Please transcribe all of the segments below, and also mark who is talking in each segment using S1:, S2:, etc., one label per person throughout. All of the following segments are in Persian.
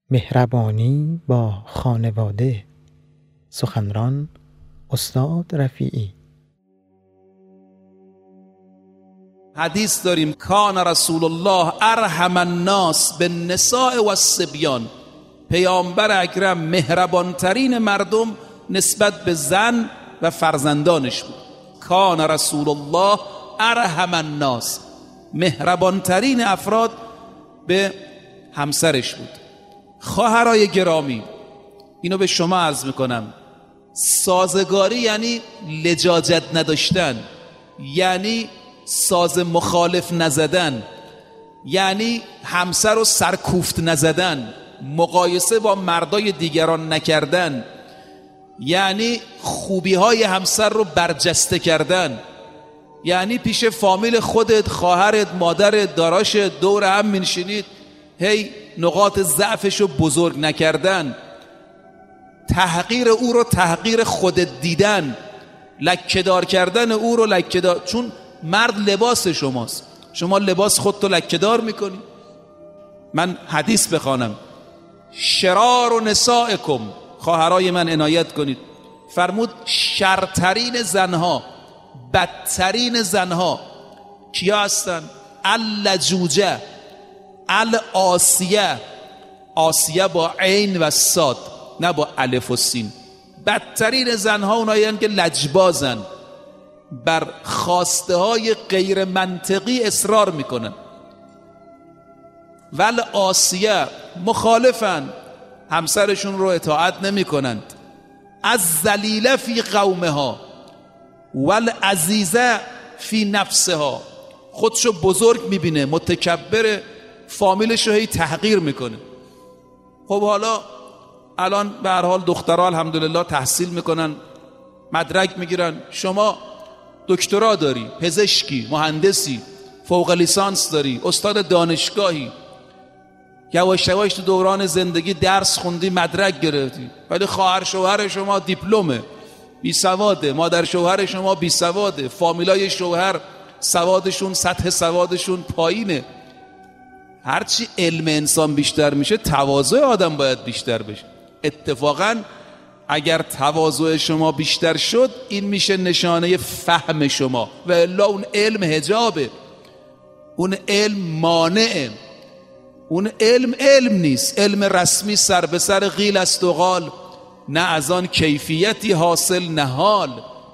S1: مهربانی با خانواده. سخنران استاد رفیعی.
S2: حدیث داریم کان رسول الله ارحم الناس بالنساء والصبیان. پیامبر اکرم مهربانترین مردم نسبت به زن و فرزندانش بود. کان رسول الله ارحم الناس، مهربانترین افراد به همسرش بود. خواهرای گرامی، اینو به شما عرض میکنم، سازگاری یعنی لجاجت نداشتن، یعنی ساز مخالف نزدن، یعنی همسر رو سرکوفت نزدن، مقایسه با مردای دیگران نکردن، یعنی خوبی های همسر رو برجسته کردن، یعنی پیش فامیل خودت، خواهرت، مادرت، داراش دور هم می‌نشینید هی نقاط ضعفش رو بزرگ نکردن، تحقیر او رو تحقیر خودت دیدن، لکه‌دار کردن او رو لکه‌دار. چون مرد لباس شماست، شما لباس خودتو لکه‌دار میکنی. من حدیث بخوانم، شرار نسائکم، خواهرای من عنایت کنید، فرمود شرترین زنها، بدترین زنها کیا هستن؟ اللجوجه، العاصیه، عاصیه با عین و صاد نه با الف و سین. بدترین زنها اونایی هستند که لجبازن، بر خواسته های غیر منطقی اصرار میکنن. والعاصیه، مخالفن، همسرشون رو اطاعت نمی کنند. از ذلیله فی قومها والعزیزه فی نفسها، خودشو بزرگ میبینه، متکبر، فامیلش رو هی تحقیر میکنه. خب حالا الان به هر حال دخترها الحمدلله تحصیل میکنن، مدرک میگیرن، شما دکترا داری، پزشکی، مهندسی، فوق لیسانس داری، استاد دانشگاهی، یواش یواش تو دوران زندگی درس خوندی، مدرک گرفتی، ولی خواهر شوهر شما دیپلمه، بی سواده، مادر شوهر شما بی سواده، فامیلای شوهر سوادشون، سطح سوادشون پایینه. هرچی علم انسان بیشتر میشه تواضع آدم باید بیشتر بشه. اتفاقا اگر تواضع شما بیشتر شد این میشه نشانه فهم شما، و الا اون علم حجابه، اون علم مانعه، اون علم نیست، علم رسمی سر به سر قیل است و قال، نه از آن کیفیتی حاصل نهال.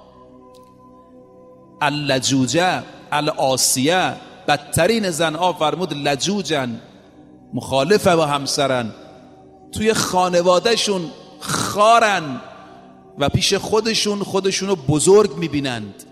S2: اللجوجه، العاصیه، بدترین زنها فرمود لجوجن، مخالفه با همسرن، توی خانوادهشون خارن و پیش خودشون رو بزرگ میبینند.